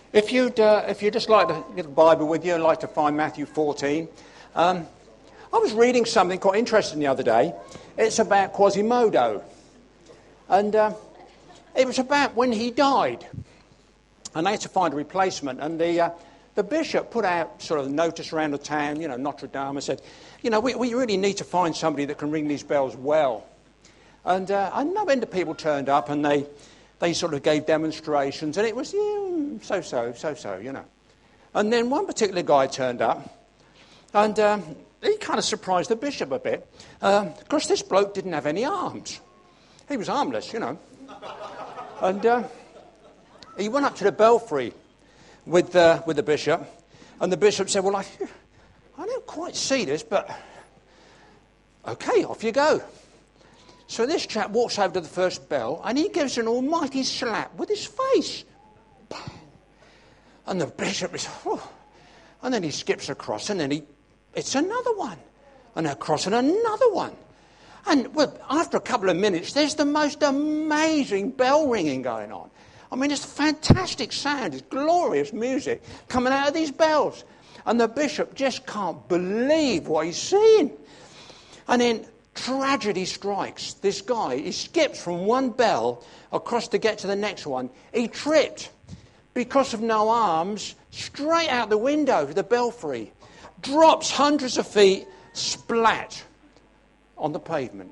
If you'd just like to get the Bible with you and like to find Matthew 14, I was reading something quite interesting the other day. It's about Quasimodo, and it was about when he died, and they had to find a replacement. And the bishop put out sort of a notice around the town, Notre Dame, and said, we really need to find somebody that can ring these bells well. And a number of people turned up, and they sort of gave demonstrations, and it was so. And then one particular guy turned up, and he kind of surprised the bishop a bit. Of course, this bloke didn't have any arms. He was armless, And he went up to the belfry with the bishop, and the bishop said, well, I don't quite see this, but okay, off you go. So this chap walks over to the first bell, and he gives an almighty slap with his face. Bang. And the bishop is, and then he skips across, and then it's another one, and across, and another one. And well, after a couple of minutes, there's the most amazing bell ringing going on. I mean, it's fantastic sound, it's glorious music coming out of these bells. And the bishop just can't believe what he's seeing. And then tragedy strikes. This guy, he skips from one bell across to get to the next one. He tripped because of no arms, straight out the window of the belfry. Drops hundreds of feet, splat on the pavement.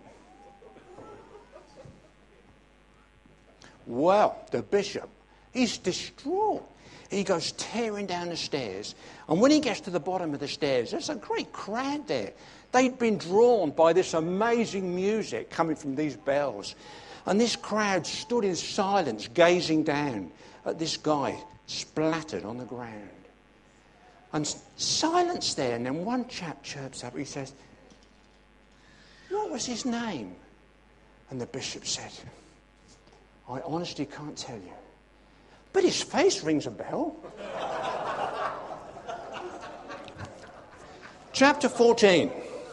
Well, the bishop, he's distraught. He goes tearing down the stairs. And when he gets to the bottom of the stairs, there's a great crowd there. They'd been drawn by this amazing music coming from these bells. And this crowd stood in silence, gazing down at this guy splattered on the ground. And silence there, and then one chap chirps up. He says, what was his name? And the bishop said, I honestly can't tell you. But his face rings a bell. Chapter 14.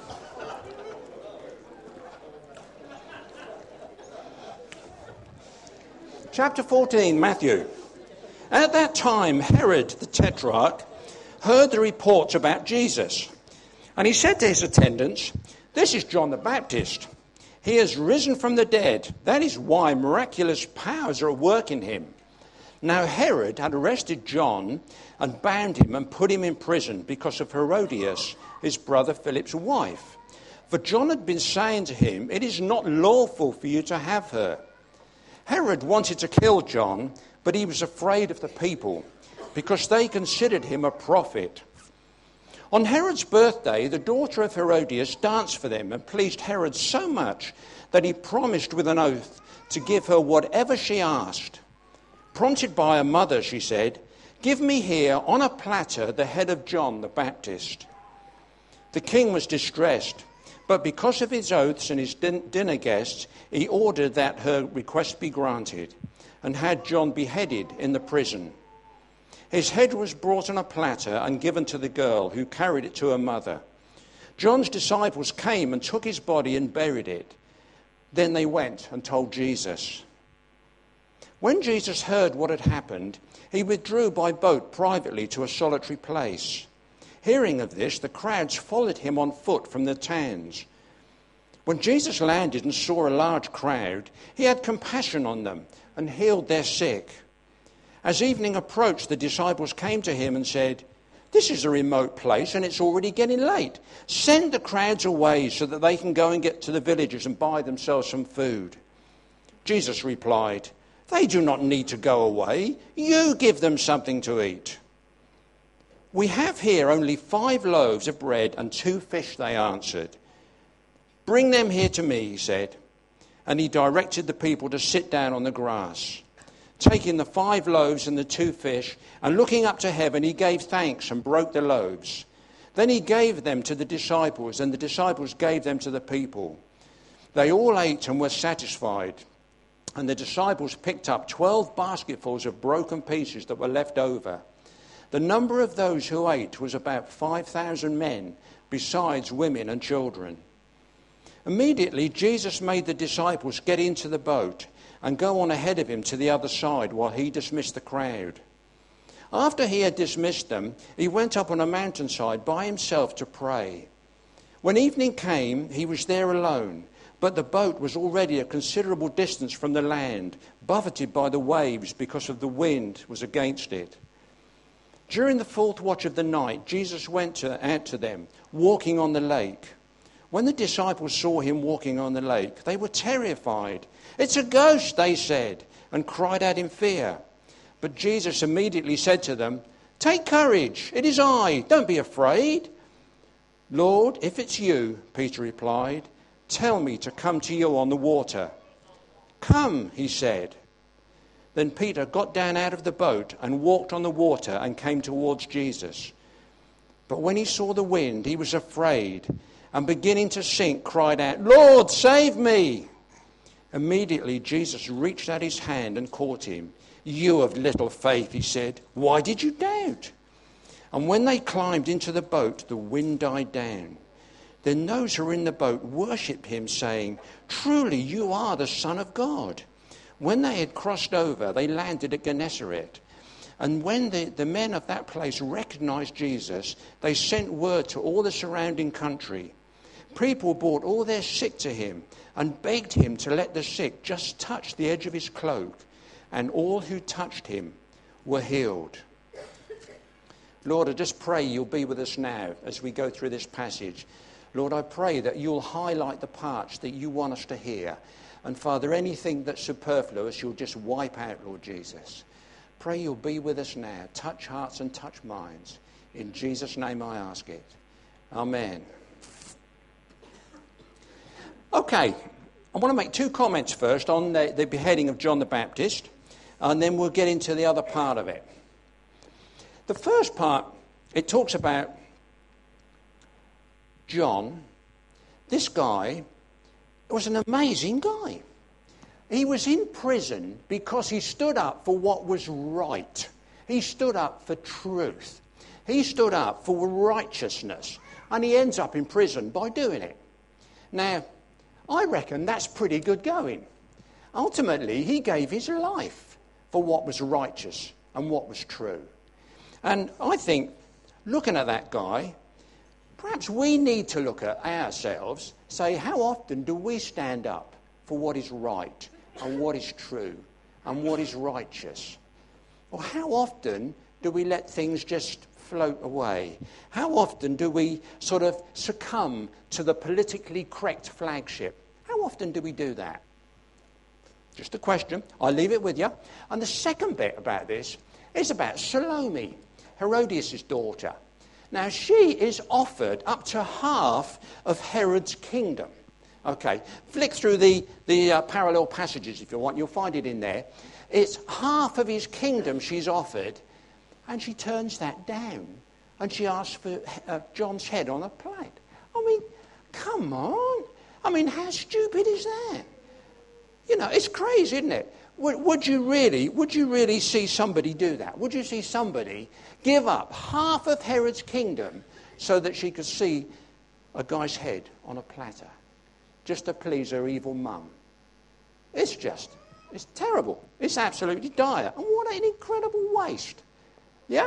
Chapter 14, Matthew. At that time, Herod the Tetrarch heard the reports about Jesus. And he said to his attendants, this is John the Baptist. He has risen from the dead. That is why miraculous powers are at work in him. Now Herod had arrested John and bound him and put him in prison because of Herodias, his brother Philip's wife. For John had been saying to him, it is not lawful for you to have her. Herod wanted to kill John, but he was afraid of the people, because they considered him a prophet. On Herod's birthday, the daughter of Herodias danced for them and pleased Herod so much that he promised with an oath to give her whatever she asked. Prompted by her mother, she said, give me here on a platter the head of John the Baptist. The king was distressed, but because of his oaths and his dinner guests, he ordered that her request be granted and had John beheaded in the prison. His head was brought on a platter and given to the girl, who carried it to her mother. John's disciples came and took his body and buried it. Then they went and told Jesus. When Jesus heard what had happened, he withdrew by boat privately to a solitary place. Hearing of this, the crowds followed him on foot from the towns. When Jesus landed and saw a large crowd, he had compassion on them and healed their sick. As evening approached, the disciples came to him and said, this is a remote place and it's already getting late. Send the crowds away so that they can go and get to the villages and buy themselves some food. Jesus replied, they do not need to go away. You give them something to eat. We have here only 5 loaves of bread and 2 fish, they answered. Bring them here to me, he said. And he directed the people to sit down on the grass. Taking the 5 loaves and the 2 fish, and looking up to heaven, he gave thanks and broke the loaves. Then he gave them to the disciples, and the disciples gave them to the people. They all ate and were satisfied. And the disciples picked up 12 basketfuls of broken pieces that were left over. The number of those who ate was about 5,000 men, besides women and children. Immediately, Jesus made the disciples get into the boat and go on ahead of him to the other side while he dismissed the crowd. After he had dismissed them, he went up on a mountainside by himself to pray. When evening came, he was there alone, but the boat was already a considerable distance from the land, buffeted by the waves because of the wind was against it. During the fourth watch of the night, Jesus went out to them, walking on the lake. When the disciples saw him walking on the lake, they were terrified. "It's a ghost," they said, and cried out in fear. But Jesus immediately said to them, "Take courage, it is I, don't be afraid." "Lord, if it's you," Peter replied, "tell me to come to you on the water." "Come," he said. Then Peter got down out of the boat and walked on the water and came towards Jesus. But when he saw the wind, he was afraid, and beginning to sink, cried out, "Lord, save me!" Immediately Jesus reached out his hand and caught him. "You of little faith," he said, "why did you doubt?" And when they climbed into the boat, the wind died down. Then those who were in the boat worshipped him, saying, "Truly you are the Son of God." When they had crossed over, they landed at Gennesaret. And when the men of that place recognized Jesus, they sent word to all the surrounding country. People brought all their sick to him and begged him to let the sick just touch the edge of his cloak. And all who touched him were healed. Lord, I just pray you'll be with us now as we go through this passage. Lord, I pray that you'll highlight the parts that you want us to hear. And Father, anything that's superfluous, you'll just wipe out, Lord Jesus. Pray you'll be with us now. Touch hearts and touch minds. In Jesus' name I ask it. Amen. Okay, I want to make two comments first on the beheading of John the Baptist, and then we'll get into the other part of it. The first part, it talks about John. This guy was an amazing guy. He was in prison because he stood up for what was right. He stood up for truth. He stood up for righteousness. And he ends up in prison by doing it. Now, I reckon that's pretty good going. Ultimately, he gave his life for what was righteous and what was true. And I think, looking at that guy, perhaps we need to look at ourselves, say, how often do we stand up for what is right and what is true and what is righteous? Or how often do we let things just float away? How often do we sort of succumb to the politically correct flagship? How often do we do that? Just a question. I'll leave it with you. And the second bit about this is about Salome, Herodias' daughter. Now, she is offered up to half of Herod's kingdom. Okay, flick through the parallel passages if you want. You'll find it in there. It's half of his kingdom she's offered, and she turns that down. And she asks for John's head on a plate. I mean, come on. I mean, how stupid is that? You know, it's crazy, isn't it? Would you really see somebody do that? Would you see somebody give up half of Herod's kingdom so that she could see a guy's head on a platter, just to please her evil mum? It's terrible. It's absolutely dire. And what an incredible waste. Yeah?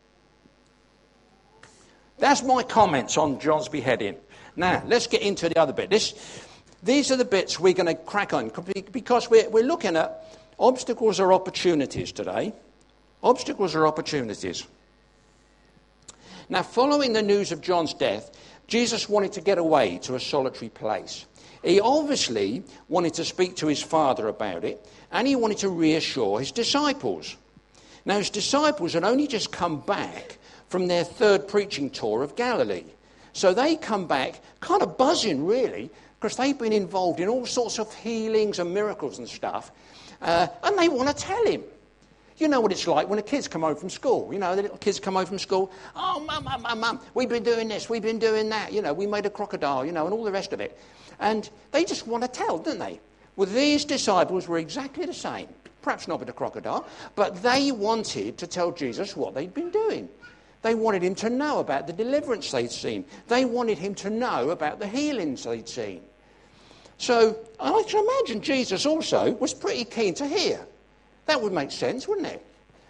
That's my comments on John's beheading. Now, let's get into the other bit. These are the bits we're going to crack on, because we're looking at obstacles or opportunities today. Obstacles or opportunities. Now, following the news of John's death, Jesus wanted to get away to a solitary place. He obviously wanted to speak to his Father about it, and he wanted to reassure his disciples. Now, his disciples had only just come back from their third preaching tour of Galilee. So they come back kind of buzzing, really, because they've been involved in all sorts of healings and miracles and stuff, and they want to tell him. You know what it's like when the kids come home from school. You know, the little kids come home from school. "Oh, mum, we've been doing this, we've been doing that. You know, we made a crocodile, you know, and all the rest of it." And they just want to tell, don't they? Well, these disciples were exactly the same. Perhaps not with the crocodile, but they wanted to tell Jesus what they'd been doing. They wanted him to know about the deliverance they'd seen. They wanted him to know about the healings they'd seen. So I can imagine Jesus also was pretty keen to hear. That would make sense, wouldn't it?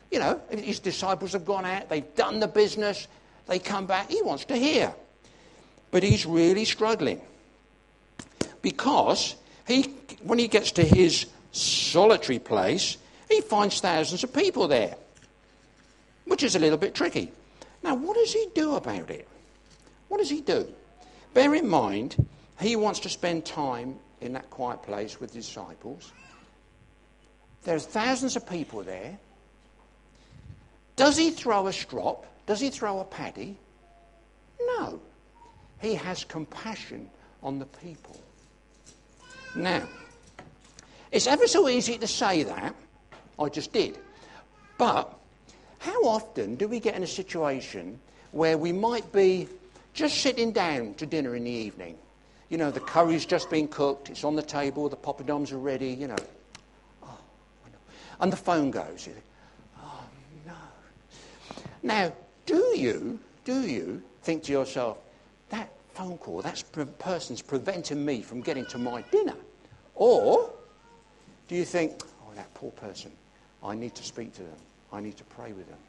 You know, his disciples have gone out, they've done the business, they come back, he wants to hear. But he's really struggling. Because when he gets to his solitary place, he finds thousands of people there, which is a little bit tricky. Now, what does he do about it? What does he do? Bear in mind, he wants to spend time in that quiet place with his disciples. There's thousands of people there. Does he throw a strop? Does he throw a paddy? No. He has compassion on the people. Now, it's ever so easy to say that. I just did. But how often do we get in a situation where we might be just sitting down to dinner in the evening? You know, the curry's just been cooked, it's on the table, the poppadoms are ready, you know. Oh, and the phone goes. You think, oh, no. Now, do you think to yourself, that phone call, that person's preventing me from getting to my dinner? Or do you think, oh, that poor person, I need to speak to them, I need to pray with them?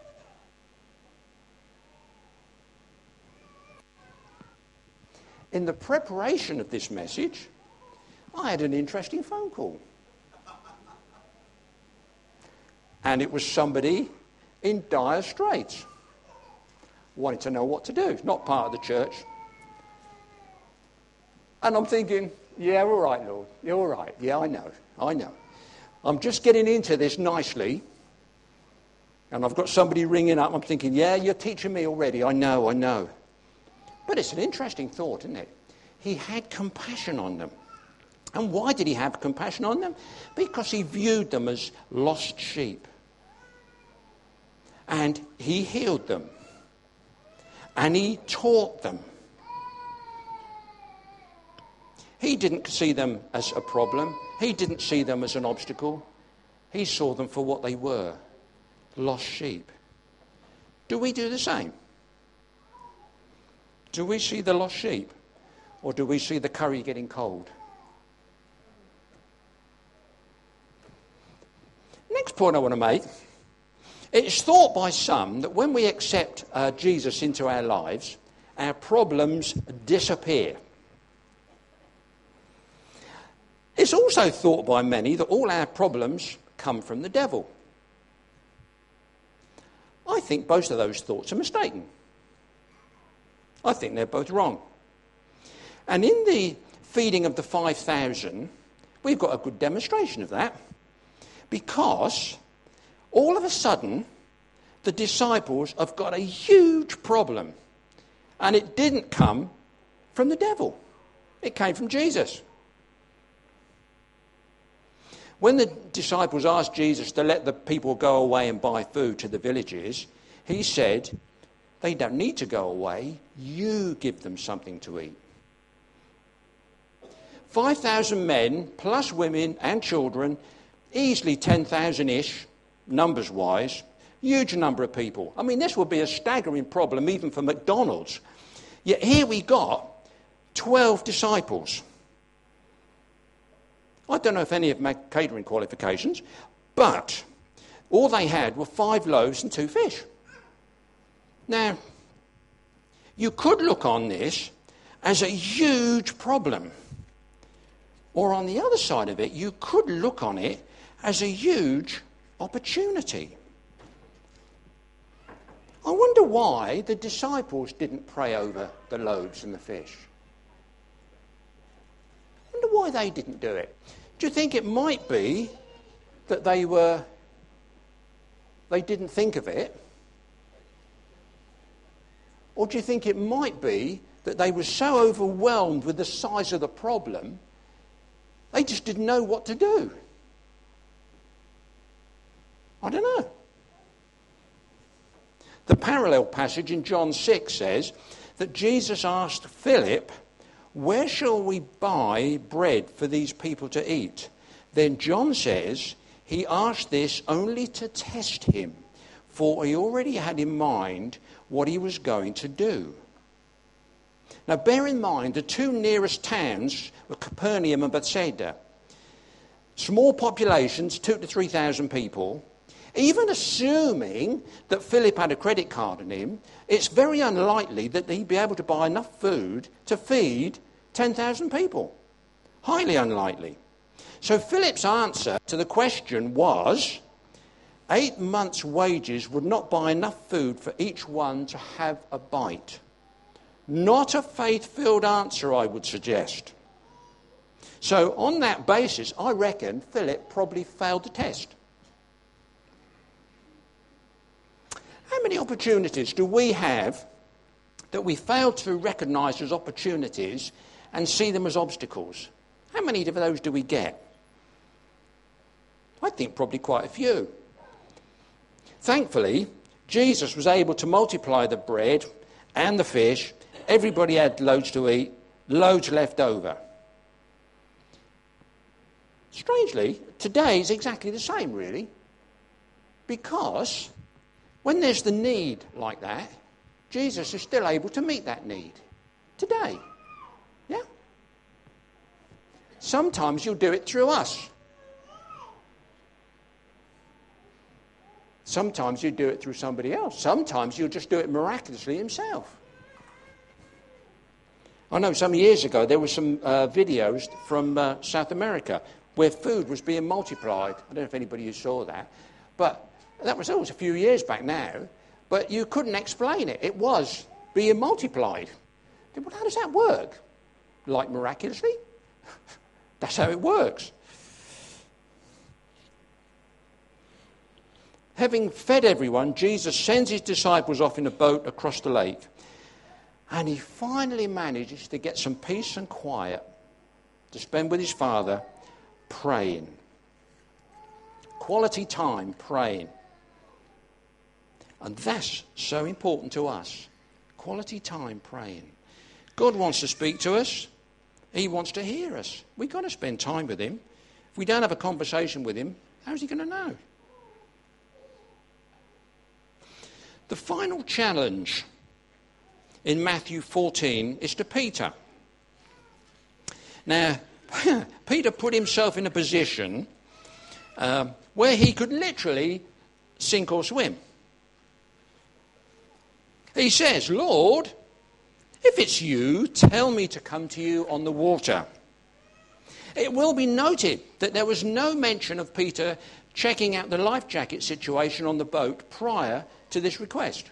In the preparation of this message, I had an interesting phone call. And it was somebody in dire straits. Wanted to know what to do. Not part of the church. And I'm thinking, yeah, all right, Lord. You're all right. Yeah, I know. I'm just getting into this nicely. And I've got somebody ringing up. I'm thinking, yeah, you're teaching me already. I know. But it's an interesting thought, isn't it? He had compassion on them. And why did he have compassion on them? Because he viewed them as lost sheep. And he healed them. And he taught them. He didn't see them as a problem. He didn't see them as an obstacle. He saw them for what they were, lost sheep. Do we do the same? Do we see the lost sheep? Or do we see the curry getting cold? Next point I want to make. It's thought by some that when we accept Jesus into our lives, our problems disappear. It's also thought by many that all our problems come from the devil. I think both of those thoughts are mistaken. I think they're both wrong. And in the feeding of the 5,000, we've got a good demonstration of that. Because all of a sudden, the disciples have got a huge problem. And it didn't come from the devil. It came from Jesus. When the disciples asked Jesus to let the people go away and buy food to the villages, he said, they don't need to go away. You give them something to eat. 5,000 men, plus women and children, easily 10,000-ish, numbers-wise, huge number of people. I mean, this would be a staggering problem even for McDonald's. Yet here we got 12 disciples. I don't know if any of them had catering qualifications, but all they had were 5 loaves and 2 fish. Now, you could look on this as a huge problem. Or on the other side of it, you could look on it as a huge opportunity. I wonder why the disciples didn't pray over the loaves and the fish. I wonder why they didn't do it. Do you think it might be that they didn't think of it? Or do you think it might be that they were so overwhelmed with the size of the problem, they just didn't know what to do? I don't know. The parallel passage in John 6 says that Jesus asked Philip, where shall we buy bread for these people to eat? Then John says he asked this only to test him, for he already had in mind what he was going to do. Now bear in mind the 2 nearest towns were Capernaum and Bethsaida. Small populations, 2,000 to 3,000 people, Even assuming that Philip had a credit card on him, it's very unlikely that he'd be able to buy enough food to feed 10,000 people. Highly unlikely. So Philip's answer to the question was, 8 months' wages would not buy enough food for each one to have a bite. Not a faith-filled answer, I would suggest. So on that basis, I reckon Philip probably failed the test. How many opportunities do we have that we fail to recognise as opportunities and see them as obstacles? How many of those do we get? I think probably quite a few. Thankfully, Jesus was able to multiply the bread and the fish. Everybody had loads to eat, loads left over. Strangely, today is exactly the same, really, because when there's the need like that, Jesus is still able to meet that need today. Yeah? Sometimes you'll do it through us. Sometimes you do it through somebody else. Sometimes you'll just do it miraculously himself. I know some years ago there were some videos from South America where food was being multiplied. I don't know if anybody saw that. But that was always a few years back now. But you couldn't explain it. It was being multiplied. Well, how does that work? Like miraculously? That's how it works. Having fed everyone, Jesus sends his disciples off in a boat across the lake. And he finally manages to get some peace and quiet to spend with his Father praying. Quality time praying. And that's so important to us. Quality time praying. God wants to speak to us. He wants to hear us. We've got to spend time with him. If we don't have a conversation with him, how's he going to know? The final challenge in Matthew 14 is to Peter. Now, Peter put himself in a position where he could literally sink or swim. He says, "Lord, if it's you, tell me to come to you on the water." It will be noted that there was no mention of Peter checking out the life jacket situation on the boat prior to this request.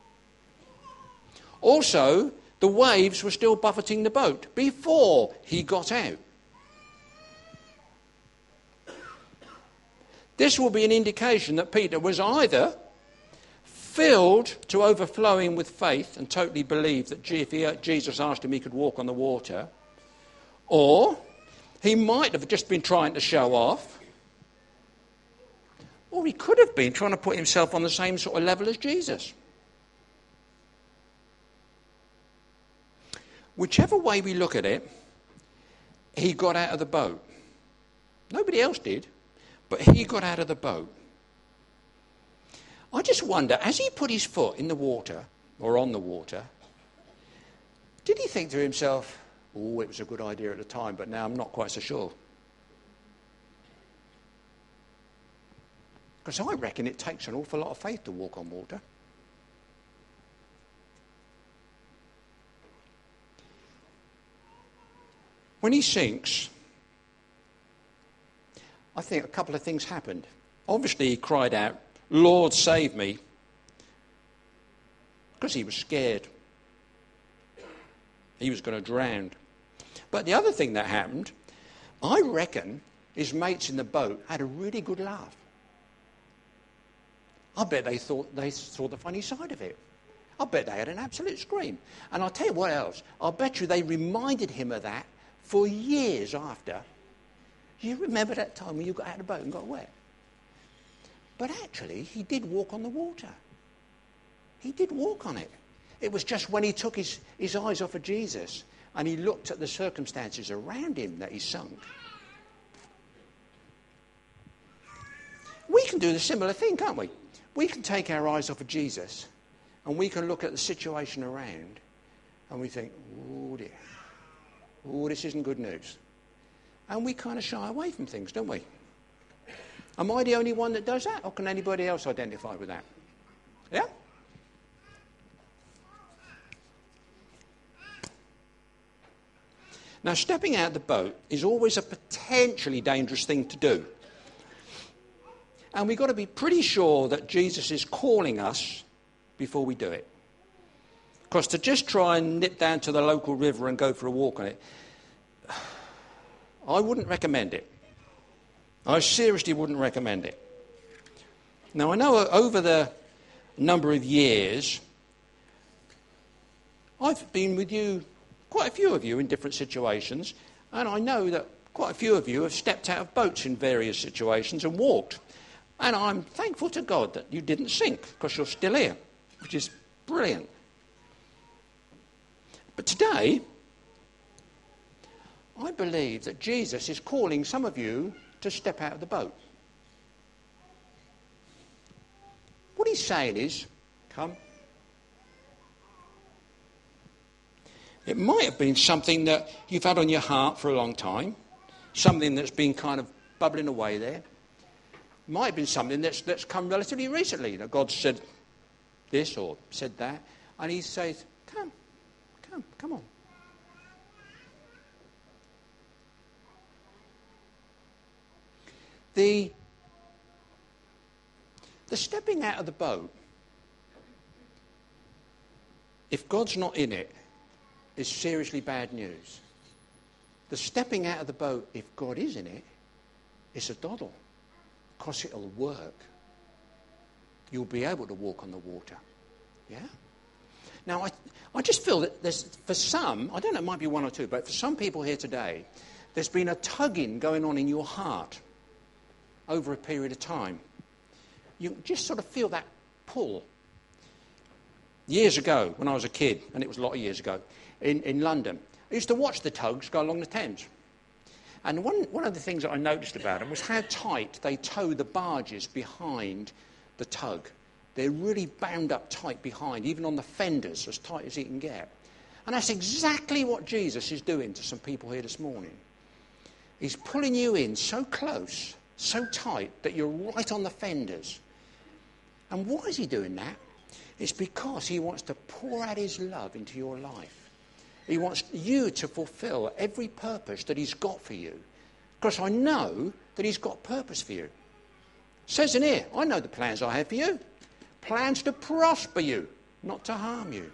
Also, the waves were still buffeting the boat before he got out. This will be an indication that Peter was either filled to overflowing with faith and totally believed that if Jesus asked him, he could walk on the water, or he might have just been trying to show off, or he could have been trying to put himself on the same sort of level as Jesus. Whichever way we look at it, he got out of the boat. Nobody else did, but he got out of the boat. I just wonder, as he put his foot in the water, or on the water, did he think to himself, "Oh, it was a good idea at the time, but now I'm not quite so sure"? Because I reckon it takes an awful lot of faith to walk on water. When he sinks, I think a couple of things happened. Obviously, he cried out, "Lord, save me," because he was scared. He was going to drown. But the other thing that happened, I reckon his mates in the boat had a really good laugh. I bet they saw the funny side of it. I bet they had an absolute scream. And I'll tell you what else. I'll bet you they reminded him of that for years after. You remember that time when you got out of the boat and got wet? But actually, he did walk on the water. He did walk on it. It was just when he took his eyes off of Jesus and he looked at the circumstances around him that he sunk. We can do the similar thing, can't we? We can take our eyes off of Jesus and we can look at the situation around and we think, "Oh dear, oh, this isn't good news." And we kind of shy away from things, don't we? Am I the only one that does that, or can anybody else identify with that? Yeah? Now, stepping out of the boat is always a potentially dangerous thing to do. And we've got to be pretty sure that Jesus is calling us before we do it. Because to just try and nip down to the local river and go for a walk on it, I wouldn't recommend it. I seriously wouldn't recommend it. Now, I know over the number of years, I've been with you, quite a few of you, in different situations, and I know that quite a few of you have stepped out of boats in various situations and walked. And I'm thankful to God that you didn't sink, because you're still here, which is brilliant. But today, I believe that Jesus is calling some of you to step out of the boat. What he's saying is, come. It might have been something that you've had on your heart for a long time, something that's been kind of bubbling away there. It might have been something that's come relatively recently, that God said this or said that, and he says, come on. The stepping out of the boat, if God's not in it, is seriously bad news. The stepping out of the boat, if God is in it, is a doddle, because it'll work. You'll be able to walk on the water. Yeah? Now, I just feel that there's, for some, I don't know, it might be one or two, but for some people here today, there's been a tugging going on in your heart over a period of time. You just sort of feel that pull. Years ago, when I was a kid, and it was a lot of years ago, in London, I used to watch the tugs go along the Thames. And one of the things that I noticed about them was how tight they tow the barges behind the tug. They're really bound up tight behind, even on the fenders, as tight as he can get. And that's exactly what Jesus is doing to some people here this morning. He's pulling you in so close, so tight, that you're right on the fenders. And why is he doing that? It's because he wants to pour out his love into your life. He wants you to fulfill every purpose that he's got for you. Because I know that he's got purpose for you. It says in here, I know the plans I have for you. Plans to prosper you, not to harm you.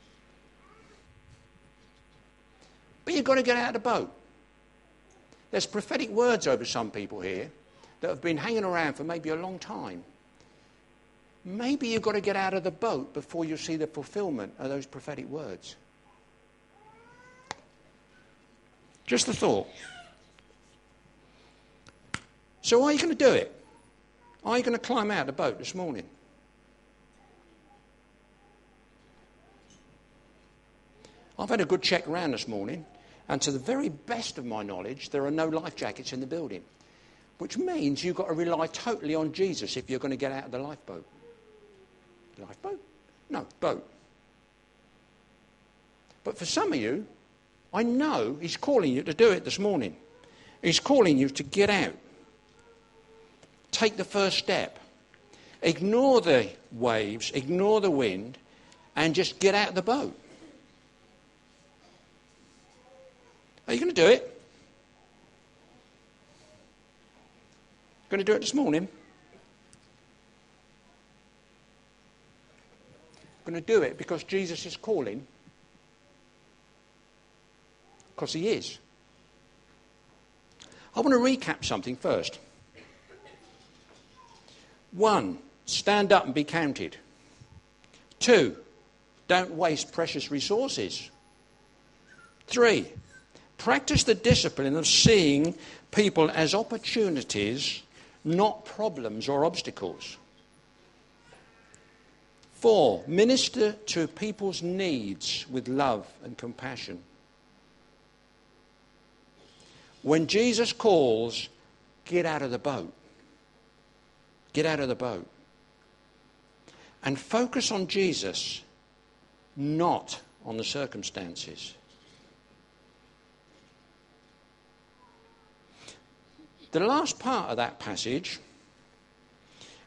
But you've got to get out of the boat. There's prophetic words over some people here that have been hanging around for maybe a long time. Maybe you've got to get out of the boat before you see the fulfillment of those prophetic words. Just a thought. So are you going to do it? Are you going to climb out of the boat this morning? I've had a good check around this morning, and to the very best of my knowledge, there are no life jackets in the building, which means you've got to rely totally on Jesus if you're going to get out of the lifeboat. Lifeboat? No, boat. But for some of you, I know he's calling you to do it this morning. He's calling you to get out. Take the first step. Ignore the waves, ignore the wind, and just get out of the boat. Are you going to do it? Going to do it this morning? Going to do it because Jesus is calling? Because he is. I want to recap something first. 1, stand up and be counted. 2, don't waste precious resources. 3, practice the discipline of seeing people as opportunities, not problems or obstacles. 4, minister to people's needs with love and compassion. When Jesus calls, get out of the boat. Get out of the boat. And focus on Jesus, not on the circumstances. The last part of that passage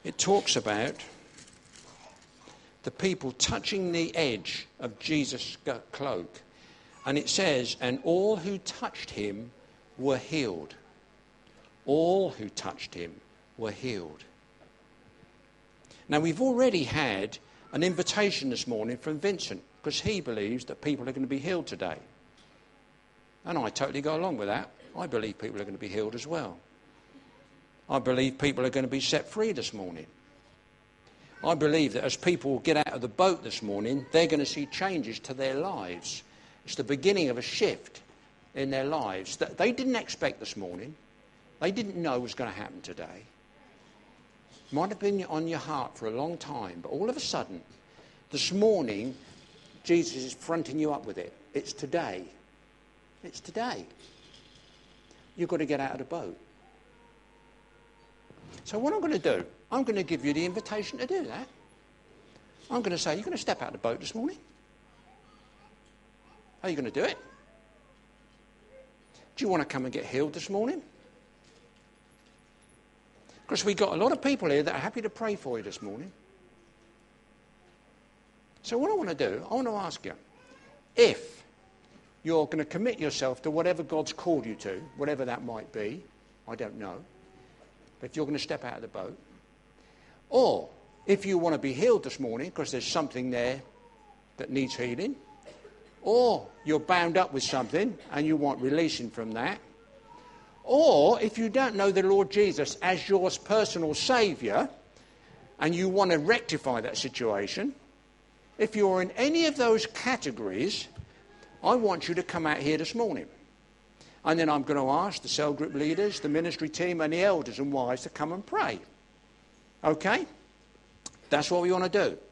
it talks about the people touching the edge of Jesus' cloak. And it says, and all who touched him were healed. All who touched him were healed. Now, we've already had an invitation this morning from Vincent, because he believes that people are going to be healed today. And I totally go along with that. I believe people are going to be healed as well. I believe people are going to be set free this morning. I believe that as people get out of the boat this morning, they're going to see changes to their lives. It's the beginning of a shift in their lives that they didn't expect this morning. They didn't know was going to happen today. Might have been on your heart for a long time, but all of a sudden, this morning, Jesus is fronting you up with it. It's today. It's today. You've got to get out of the boat. So what I'm going to do, I'm going to give you the invitation to do that. I'm going to say, you're going to step out of the boat this morning. Are you going to do it? Do you want to come and get healed this morning? Because we've got a lot of people here that are happy to pray for you this morning. So what I want to do, I want to ask you, if you're going to commit yourself to whatever God's called you to, whatever that might be, I don't know, but if you're going to step out of the boat, or if you want to be healed this morning because there's something there that needs healing, or you're bound up with something and you want releasing from that, or if you don't know the Lord Jesus as your personal Saviour and you want to rectify that situation, if you're in any of those categories, I want you to come out here this morning. And then I'm going to ask the cell group leaders, the ministry team and the elders and wives to come and pray. Okay? That's what we want to do.